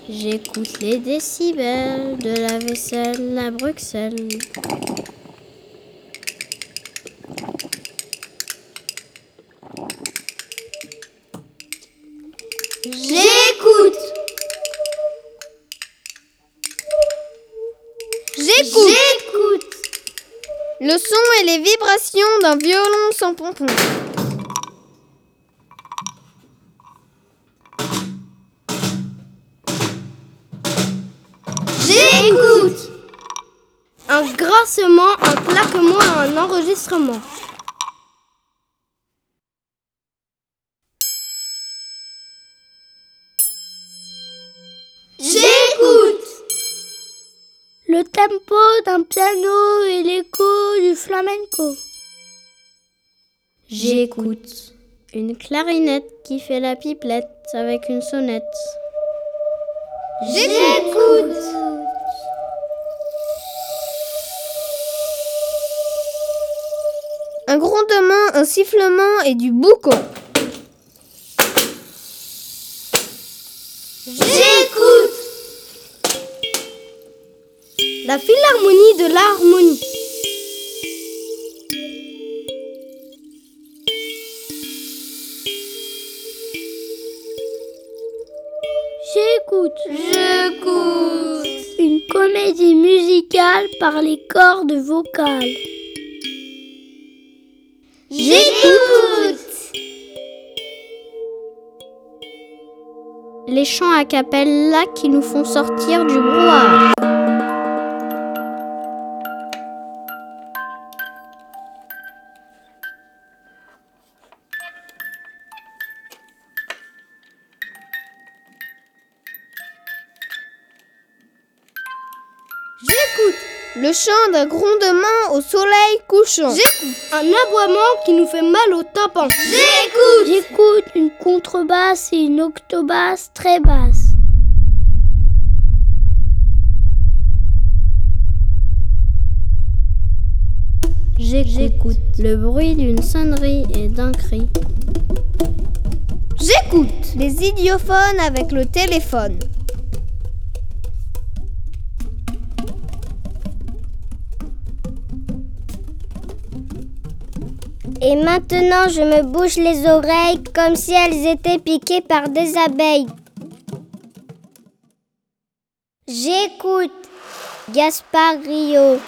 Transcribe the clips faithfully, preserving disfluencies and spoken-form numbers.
J'écoute les décibels de la vaisselle à Bruxelles. J'écoute. J'écoute. J'écoute. Le son et les vibrations d'un violon sans pompon. J'écoute. Un grincement, un claquement, un enregistrement. J'écoute. Le tempo d'un piano et l'écho du flamenco. J'écoute une clarinette qui fait la pipelette avec une sonnette. J'écoute. Un grondement, un sifflement et du boucan. J'écoute. La philharmonie de l'harmonie. J'écoute. J'écoute. Une comédie musicale par les cordes vocales. J'écoute. Les chants a cappella qui nous font sortir du brouhaha. J'écoute. Le chant d'un grondement au soleil couchant. J'écoute. Un aboiement qui nous fait mal au tympan. J'écoute. J'écoute une contrebasse et une octobasse très basse. J'écoute le bruit d'une sonnerie et d'un cri. J'écoute. Les idiophones avec le téléphone. Et maintenant, je me bouche les oreilles comme si elles étaient piquées par des abeilles. J'écoute Gaspard Rio.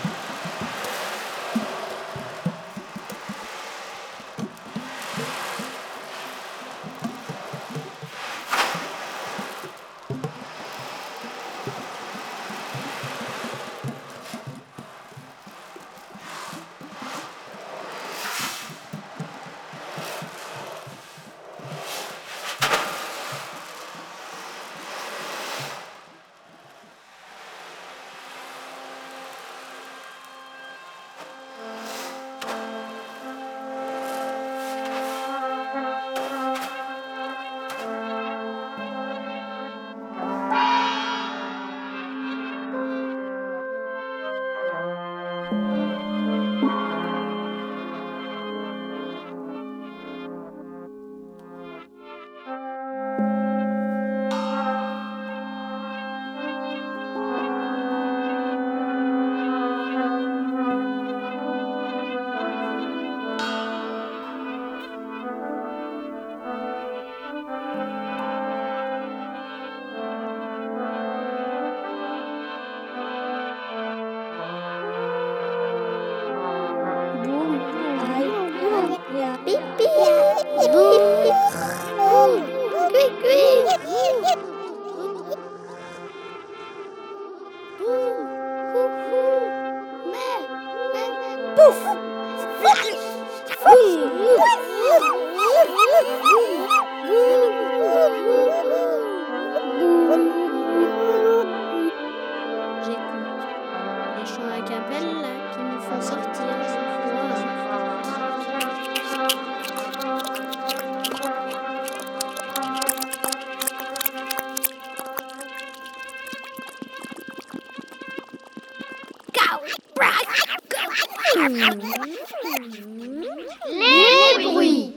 Les bruits.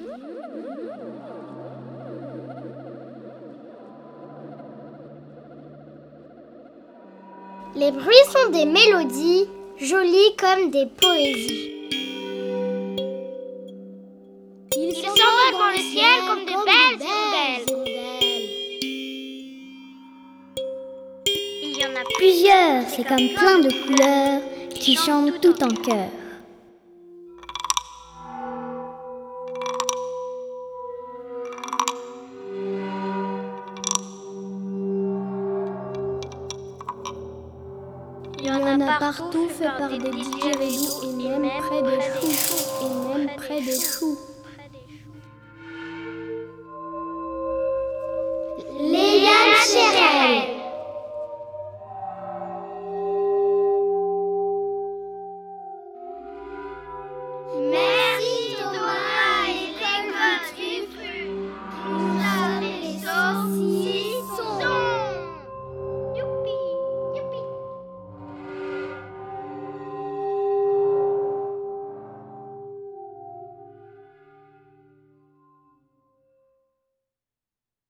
Les bruits sont des mélodies, jolies comme des poésies. Ils s'envolent dans le ciel comme de belles hirondelles. Il y en a plusieurs, c'est comme plein de couleurs qui chantent tout en chœur. Il y en a partout, fait par des didgeridoo et même près des choux, et même près des choux.